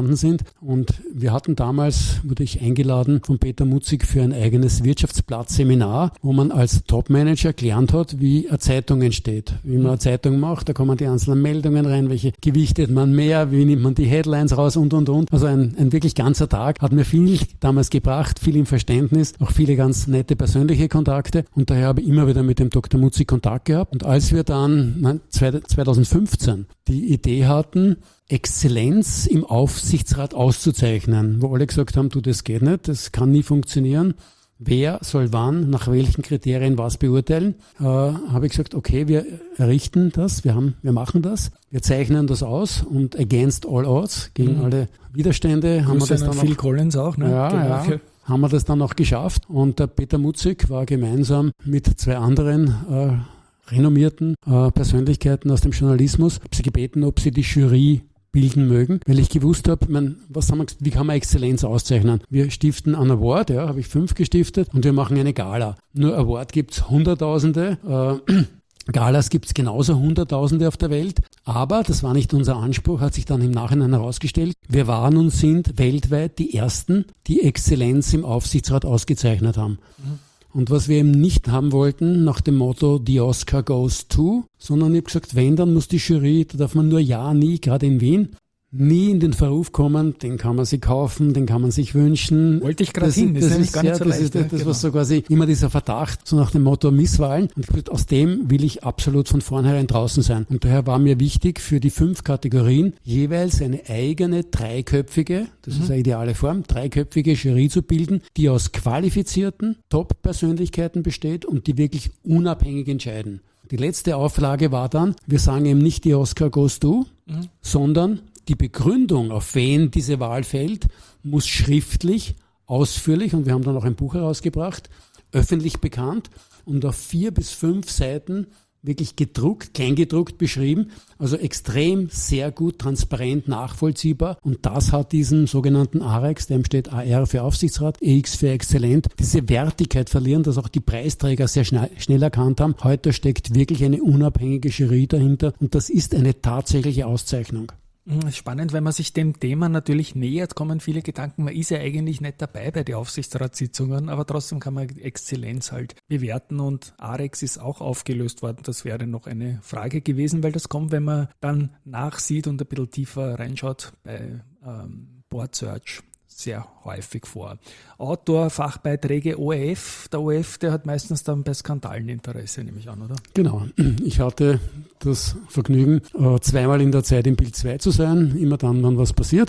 Und wir hatten damals, wurde ich eingeladen von Peter Mutzig für ein eigenes Wirtschaftsblatt-Seminar, wo man als Top-Manager gelernt hat, wie eine Zeitung entsteht. Wie man eine Zeitung macht, da kommen die einzelnen Meldungen rein, welche gewichtet man mehr, wie nimmt man die Headlines raus und, und, und. Also ein, ein wirklich ganzer Tag hat mir viel damals gebracht, viel im Verständnis, auch viele ganz nette persönliche Kontakte. Und daher habe ich immer wieder mit dem Doktor Mutzig Kontakt gehabt. Und als wir dann nein, zweitausendfünfzehn die Idee hatten, Exzellenz im Aufsichtsrat auszuzeichnen, wo alle gesagt haben, du, das geht nicht, das kann nie funktionieren. Wer soll wann, nach welchen Kriterien was beurteilen? Äh, habe ich gesagt, okay, wir errichten das, wir haben, wir machen das, wir zeichnen das aus und against all odds, gegen mhm. alle Widerstände, haben wir das dann Phil auch, Collins auch, ne? Ja, genau. ja. Haben wir das dann auch geschafft. Und der Peter Mutzig war gemeinsam mit zwei anderen äh, renommierten äh, Persönlichkeiten aus dem Journalismus, habe sie gebeten, ob sie die Jury bilden mögen, weil ich gewusst habe, man, was haben wir, wie kann man Exzellenz auszeichnen? Wir stiften einen Award, ja, habe ich fünf gestiftet und wir machen eine Gala. Nur Award gibt's Hunderttausende, äh, Galas gibt's genauso Hunderttausende auf der Welt, aber das war nicht unser Anspruch, hat sich dann im Nachhinein herausgestellt. Wir waren und sind weltweit die Ersten, die Exzellenz im Aufsichtsrat ausgezeichnet haben. Mhm. Und was wir eben nicht haben wollten, nach dem Motto, the Oscar goes to, sondern ich habe gesagt, wenn, dann muss die Jury, da darf man nur ja, nie, gerade in Wien, nie in den Verruf kommen, den kann man sich kaufen, den kann man sich wünschen. Wollte ich gerade hin, das, das ist gar nicht ja, so das leicht. Ist, das, das genau. war so quasi immer dieser Verdacht, so nach dem Motto Misswahlen. Und ich gesagt, aus dem will ich absolut von vornherein draußen sein. Und daher war mir wichtig, für die fünf Kategorien jeweils eine eigene dreiköpfige, das mhm. ist eine ideale Form, dreiköpfige Jury zu bilden, die aus qualifizierten Top-Persönlichkeiten besteht und die wirklich unabhängig entscheiden. Die letzte Auflage war dann, wir sagen eben nicht die Oscar goes to, mhm. sondern die Begründung, auf wen diese Wahl fällt, muss schriftlich, ausführlich, und wir haben dann auch ein Buch herausgebracht, öffentlich bekannt und auf vier bis fünf Seiten wirklich gedruckt, kleingedruckt beschrieben, also extrem sehr gut, transparent, nachvollziehbar. Und das hat diesen sogenannten A R E X, dem steht A R für Aufsichtsrat, E X für Exzellent, diese Wertigkeit verlieren, dass auch die Preisträger sehr schnell, schnell erkannt haben. Heute steckt wirklich eine unabhängige Jury dahinter und das ist eine tatsächliche Auszeichnung. Spannend, wenn man sich dem Thema natürlich nähert, kommen viele Gedanken, man ist ja eigentlich nicht dabei bei den Aufsichtsratssitzungen, aber trotzdem kann man Exzellenz halt bewerten und A R E X ist auch aufgelöst worden. Das wäre noch eine Frage gewesen, weil das kommt, wenn man dann nachsieht und ein bisschen tiefer reinschaut bei ähm, Board Search sehr häufig vor. Outdoor, Fachbeiträge, O R F. Der O R F, der hat meistens dann bei Skandalen Interesse, nehme ich an, oder? Genau. Ich hatte das Vergnügen, zweimal in der Zeit im Bild zwei zu sein, immer dann, wann was passiert.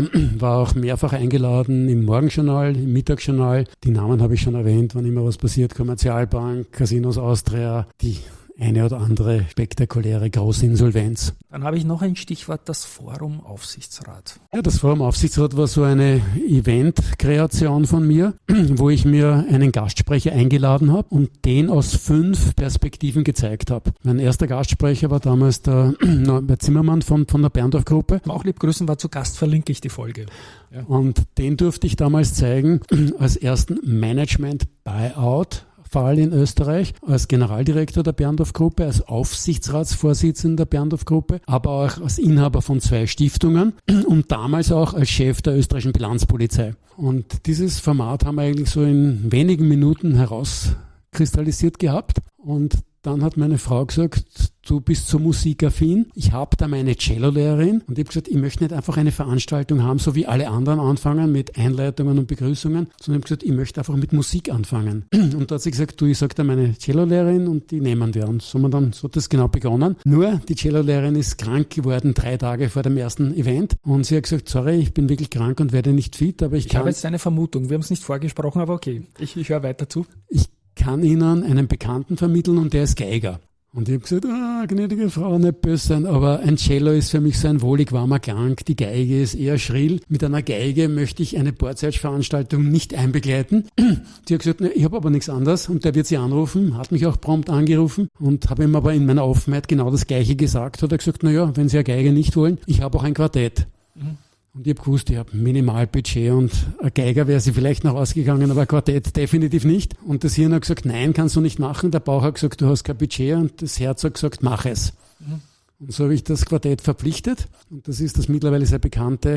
War auch mehrfach eingeladen im Morgenjournal, im Mittagsjournal. Die Namen habe ich schon erwähnt, wann immer was passiert. Kommerzialbank, Casinos Austria, die eine oder andere spektakuläre Großinsolvenz. Dann habe ich noch ein Stichwort, das Forum Aufsichtsrat. Ja, das Forum Aufsichtsrat war so eine Event-Kreation von mir, wo ich mir einen Gastsprecher eingeladen habe und den aus fünf Perspektiven gezeigt habe. Mein erster Gastsprecher war damals der Norbert Zimmermann von, von der Berndorf-Gruppe. Auch lieb grüßen, war zu Gast, verlinke ich die Folge. Ja. Und den durfte ich damals zeigen als ersten Management-Buyout Fall in Österreich, als Generaldirektor der Berndorf-Gruppe, als Aufsichtsratsvorsitzender der Berndorf-Gruppe, aber auch als Inhaber von zwei Stiftungen und damals auch als Chef der österreichischen Bilanzpolizei. Und dieses Format haben wir eigentlich so in wenigen Minuten herauskristallisiert gehabt und dann hat meine Frau gesagt, du bist so musikaffin. Ich habe da meine Cellolehrerin und ich habe gesagt, ich möchte nicht einfach eine Veranstaltung haben, so wie alle anderen anfangen mit Einleitungen und Begrüßungen, sondern ich habe gesagt, ich möchte einfach mit Musik anfangen. Und da hat sie gesagt, du, ich sage da meine Cellolehrerin und die nehmen wir. Und so, man dann, so hat das genau begonnen. Nur, die Cellolehrerin ist krank geworden, drei Tage vor dem ersten Event. Und sie hat gesagt, sorry, ich bin wirklich krank und werde nicht fit, aber ich, ich kann... Ich habe jetzt eine Vermutung, wir haben es nicht vorgesprochen, aber okay, ich, ich höre weiter zu. Ich kann Ihnen einen Bekannten vermitteln und der ist Geiger. Und ich habe gesagt, ah, gnädige Frau, nicht böse sein, aber ein Cello ist für mich so ein wohlig warmer Klang, die Geige ist eher schrill. Mit einer Geige möchte ich eine Board-Search-Veranstaltung nicht einbegleiten. Die hat gesagt, ne, ich habe aber nichts anderes und der wird sie anrufen, hat mich auch prompt angerufen und habe ihm aber in meiner Offenheit genau das Gleiche gesagt. Hat er gesagt, naja, wenn Sie eine Geige nicht wollen, ich habe auch ein Quartett. Mhm. Und ich habe gewusst, ich habe Minimalbudget und ein Geiger wäre sie vielleicht noch ausgegangen, aber ein Quartett definitiv nicht. Und das Hirn hat gesagt, nein, kannst du nicht machen. Der Bauch hat gesagt, du hast kein Budget und das Herz hat gesagt, mach es. Mhm. Und so habe ich das Quartett verpflichtet und das ist das mittlerweile sehr bekannte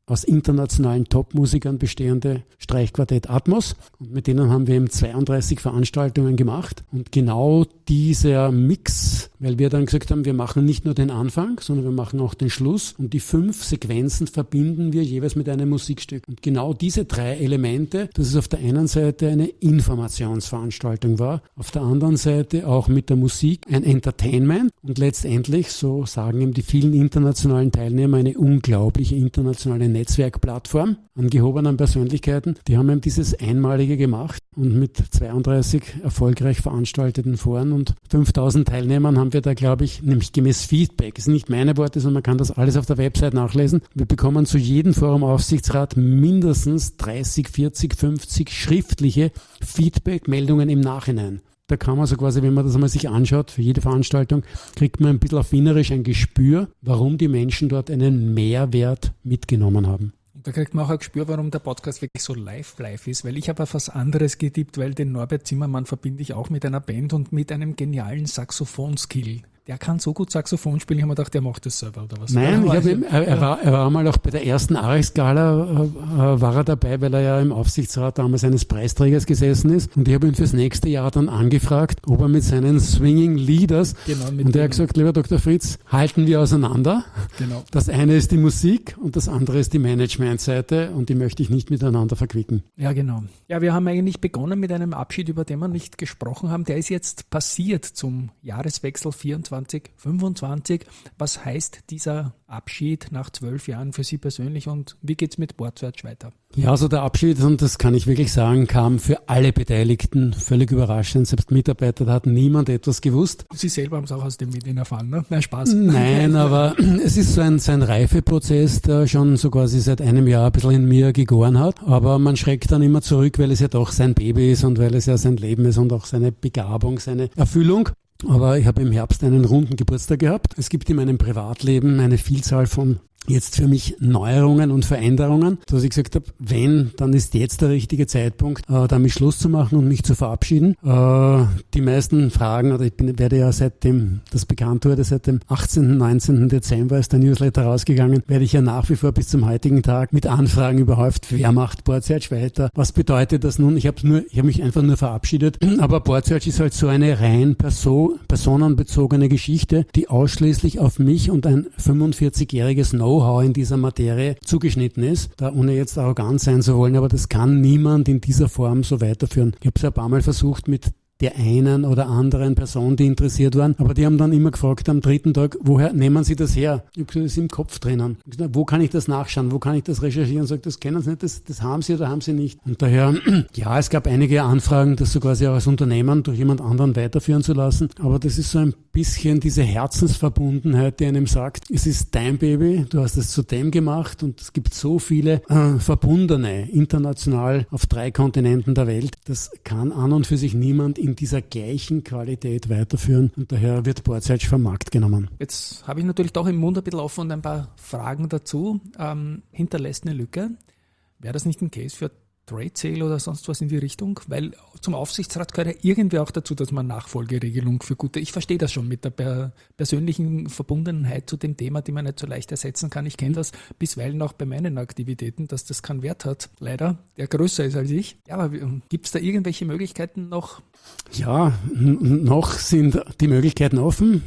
aus internationalen Top-Musikern bestehende Streichquartett Atmos. Und mit denen haben wir eben zweiunddreißig Veranstaltungen gemacht. Und genau dieser Mix, weil wir dann gesagt haben, wir machen nicht nur den Anfang, sondern wir machen auch den Schluss. Und die fünf Sequenzen verbinden wir jeweils mit einem Musikstück. Und genau diese drei Elemente, dass es auf der einen Seite eine Informationsveranstaltung war, auf der anderen Seite auch mit der Musik ein Entertainment und letztendlich, so sagen eben die vielen internationalen Teilnehmer, eine unglaubliche internationale Netzwerkplattform an gehobenen Persönlichkeiten. Die haben eben dieses Einmalige gemacht und mit zweiunddreißig erfolgreich veranstalteten Foren und fünftausend Teilnehmern haben wir da, glaube ich, nämlich gemäß Feedback, das sind nicht meine Worte, sondern man kann das alles auf der Website nachlesen. Wir bekommen zu jedem Forum-Aufsichtsrat mindestens dreißig, vierzig, fünfzig schriftliche Feedback-Meldungen im Nachhinein. Da kann man so quasi, wenn man das einmal sich anschaut, für jede Veranstaltung, kriegt man ein bisschen auf Wienerisch ein Gespür, warum die Menschen dort einen Mehrwert mitgenommen haben. Da kriegt man auch ein Gespür, warum der Podcast wirklich so live-live ist, weil ich habe auf was anderes getippt, weil den Norbert Zimmermann verbinde ich auch mit einer Band und mit einem genialen Saxophon-Skill. Der kann so gut Saxophon spielen, ich habe mir gedacht, der macht das selber oder was? Nein, ich habe ihm, er, er, war, er war mal auch bei der ersten Arich-Skala, äh, war er dabei, weil er ja im Aufsichtsrat damals eines Preisträgers gesessen ist. Und ich habe ihn fürs nächste Jahr dann angefragt, ob er mit seinen Swinging Leaders, genau, und er hat gesagt, lieber Doktor Fritz, halten wir auseinander. Genau. Das eine ist die Musik und das andere ist die Managementseite und die möchte ich nicht miteinander verquicken. Ja, genau. Ja, wir haben eigentlich begonnen mit einem Abschied, über den wir nicht gesprochen haben. Der ist jetzt passiert zum Jahreswechsel vierundzwanzig fünfundzwanzig. Was heißt dieser Abschied nach zwölf Jahren für Sie persönlich und wie geht's mit Boardsearch weiter? Ja, also der Abschied, und das kann ich wirklich sagen, kam für alle Beteiligten völlig überraschend. Selbst Mitarbeiter, da hat niemand etwas gewusst. Sie selber haben es auch aus den Medien erfahren, ne? Nein, Spaß. Nein, aber es ist so ein, so ein Reifeprozess, der schon so quasi seit einem Jahr ein bisschen in mir gegoren hat. Aber man schreckt dann immer zurück, weil es ja doch sein Baby ist und weil es ja sein Leben ist und auch seine Begabung, seine Erfüllung. Aber ich habe im Herbst einen runden Geburtstag gehabt. Es gibt in meinem Privatleben eine Vielzahl von jetzt für mich Neuerungen und Veränderungen, dass ich gesagt habe, wenn, dann ist jetzt der richtige Zeitpunkt, äh, damit Schluss zu machen und mich zu verabschieden. Äh, die meisten Fragen, oder ich bin, werde ja seitdem das bekannt wurde, seit dem achtzehnten, neunzehnten Dezember ist der Newsletter rausgegangen, werde ich ja nach wie vor bis zum heutigen Tag mit Anfragen überhäuft, wer macht Boardsearch weiter? Was bedeutet das nun? Ich habe nur, ich habe mich einfach nur verabschiedet, aber Boardsearch ist halt so eine rein perso- personenbezogene Geschichte, die ausschließlich auf mich und ein fünfundvierzigjähriges Know-how in dieser Materie zugeschnitten ist, da ohne jetzt arrogant sein zu wollen, aber das kann niemand in dieser Form so weiterführen. Ich habe es ein paar Mal versucht mit der einen oder anderen Person, die interessiert waren, aber die haben dann immer gefragt am dritten Tag, woher nehmen Sie das her? Ich habe gesagt, das ist im Kopf drinnen. Ich gesagt, wo kann ich das nachschauen? Wo kann ich das recherchieren? Und sagt, das kennen Sie nicht, das, das haben Sie oder haben Sie nicht? Und daher, ja, es gab einige Anfragen, das so quasi auch als Unternehmen durch jemand anderen weiterführen zu lassen, aber das ist so ein bisschen diese Herzensverbundenheit, die einem sagt, es ist dein Baby, du hast es zu dem gemacht und es gibt so viele äh, Verbundene international auf drei Kontinenten der Welt, das kann an und für sich niemand in dieser gleichen Qualität weiterführen und daher wird Boardsearch vom Markt genommen. Jetzt habe ich natürlich doch im Mund ein bisschen offen und ein paar Fragen dazu. Ähm, hinterlässt eine Lücke. Wäre das nicht ein Case für Trade Sale oder sonst was in die Richtung? Weil zum Aufsichtsrat gehört ja irgendwie auch dazu, dass man Nachfolgeregelung für gute, ich verstehe das schon mit der per- persönlichen Verbundenheit zu dem Thema, die man nicht so leicht ersetzen kann. Ich kenne das bisweilen auch bei meinen Aktivitäten, dass das keinen Wert hat, leider, der größer ist als ich. Ja, aber gibt es da irgendwelche Möglichkeiten noch? Ja, n- noch sind die Möglichkeiten offen.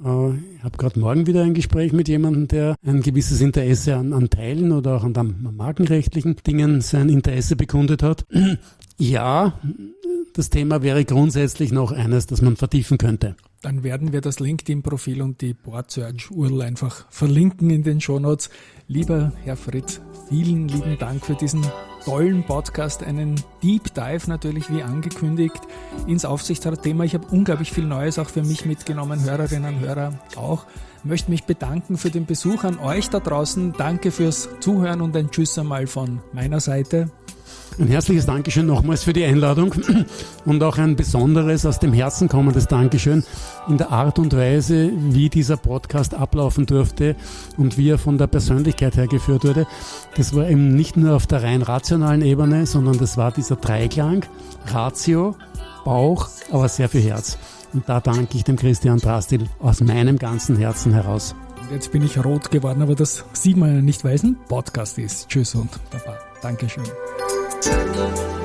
Ich habe gerade morgen wieder ein Gespräch mit jemandem, der ein gewisses Interesse an, an Teilen oder auch an, an markenrechtlichen Dingen sein Interesse bekundet hat. Ja, das Thema wäre grundsätzlich noch eines, das man vertiefen könnte. Dann werden wir das LinkedIn-Profil und die Boardsearch-U R L einfach verlinken in den Shownotes. Lieber Herr Fritz, vielen lieben Dank für diesen tollen Podcast, einen Deep Dive natürlich wie angekündigt ins Aufsichtsrat-Thema. Ich habe unglaublich viel Neues auch für mich mitgenommen, Hörerinnen und Hörer auch. Ich möchte mich bedanken für den Besuch an euch da draußen. Danke fürs Zuhören und ein Tschüss einmal von meiner Seite. Ein herzliches Dankeschön nochmals für die Einladung und auch ein besonderes, aus dem Herzen kommendes Dankeschön in der Art und Weise, wie dieser Podcast ablaufen durfte und wie er von der Persönlichkeit her geführt wurde. Das war eben nicht nur auf der rein rationalen Ebene, sondern das war dieser Dreiklang, Ratio, Bauch, aber sehr viel Herz. Und da danke ich dem Christian Drastil aus meinem ganzen Herzen heraus. Jetzt bin ich rot geworden, aber das sieht man ja nicht, weil es ein Podcast ist. Tschüss und Baba. Dankeschön. Sender.